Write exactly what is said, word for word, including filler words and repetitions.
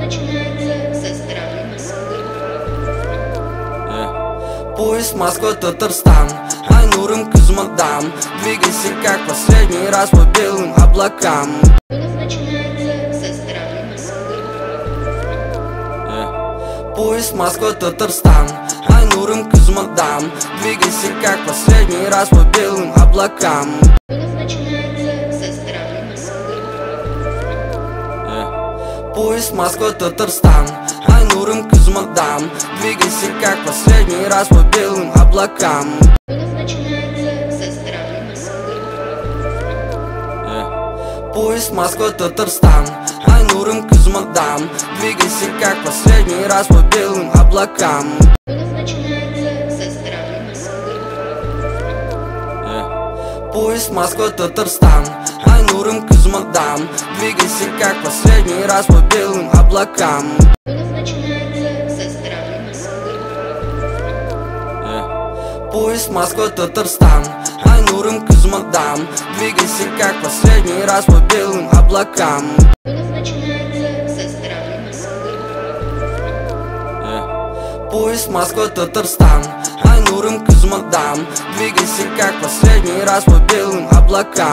начинается со стороны Москвы. yeah. Поезд Москва-Татарстан, Айнурым Кызмадам, двигайся как последний раз по белым облакам. Поезд начинается со стороны Москвы. yeah. Поезд Москва-Татарстан, Айнурым Кызмадам, двигайся как последний раз по белым облакам. Поезд начинается со стороны Москвы. yeah. Поезд Москва-Татарстан, Айнурым Кызмадам, двигайся как последний раз по белым облакам. Поезд начинается со стороны Москвы. yeah. Поезд Москва-Татарстан, Айнурым Кызмадам, двигайся как последний раз по белым облакам. Поезд начинается со стороны Москвы. yeah. Поезд Москва-Татарстан, Айнурым Кызмадам, двигайся как последний раз по белым облакам. Поезд начинается со стороны Москвы. yeah. Поезд Москва-Татарстан, Айнурым Кызмадам, двигайся как последний раз по белым облакам. Поезд начинается со стороны Москвы. yeah. Поезд Москва-Татарстан, Айнурым Кызмадам, двигайся как последний раз по белым облакам.